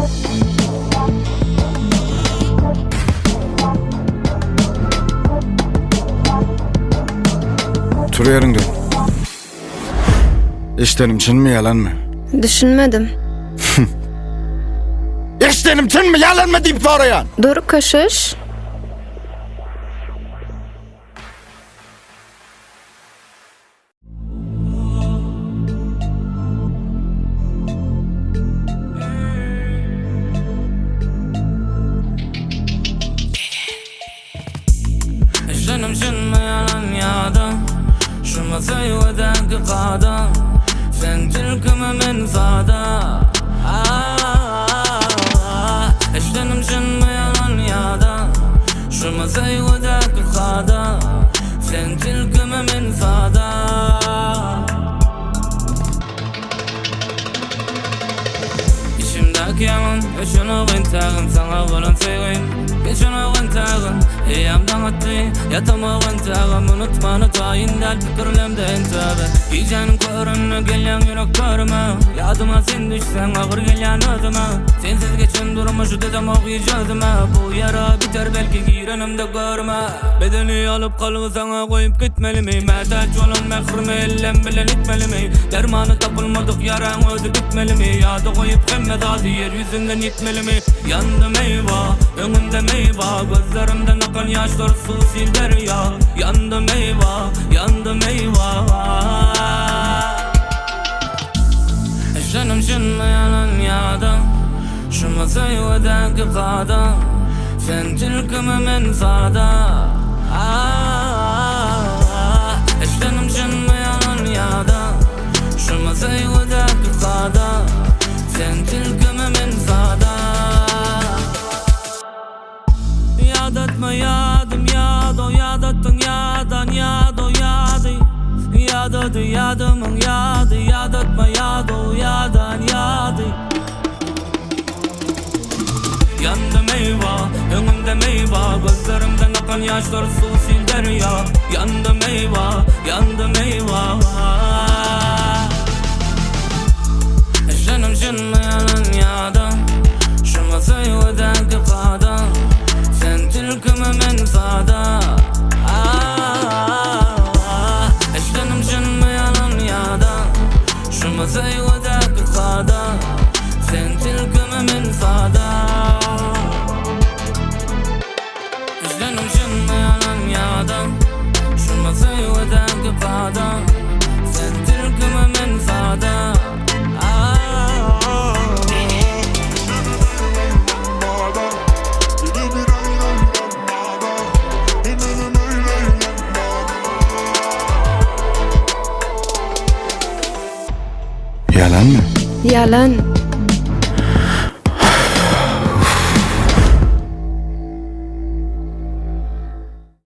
Tur yerinde. İştenim çin mi yalan mı? Düşünmedim. İştenim çin mi yalan mı deyip sorayan? Dur kaşış. İştenim çin mi yalan yadı? Şu masayı ödenki qada sen tilkimi min zada. İştenim çin mi yalan yadı? Şu masayı ödenki qada sen tilkimi min zada. İçimdeki yalan üçün oğun tağın sana olan sevgin. Geçen oğun tağın eyyamdan attı yatam oğun tağın unutmanı tayindal fikirlemde intabe. Giycenin körünü gelen yürek körüme yadıma sen düşsen ağır gelen ödüme. Sensiz geçen durumu şu dedem okuyacağıdıma. Bu yara biter belki girenimde görme. Bedeni alıp kalığı sana koyup gitmeli mi? Metal çolun mehrimi ellem bilen itmeli mi? Dermanı tapılmadık yaran özü bitmeli mi? Yadı koyup hemmet adı yeryüzünden gitmeli mi? Yandım eyvah, önümde meyva, gözlerimden akan yaşlar su sil derya. Yandım eyvah, yandım eyvah. Canım şimdi yalan yadı. Şu masayı ödenki qada sen tilkimi min zada. Canım şimdi yalan yadı. Şu masayı ödenki qada sen tilkimi min zada. Yad etme yadım yado, yad ettin yadan yado yadı. Yad etti yadımın yadı, yad etme yado yadan yadı. Yandım eyvah, önümde meyva, gözlerimden akan yaşlar su sil derya. Yandım eyvah, yandım eyvah. Canım şimdi yalan yadı. Şu masayı ödenki qada sen tilkimi min zada. Canım şimdi yalan yadı. Şu masayı ödenki qada sen tilkimi min zada. Canım şimdi yalan yadı. Şu masayı ödenki qada sen tilkimi min zada. Yalan mı? Yalan.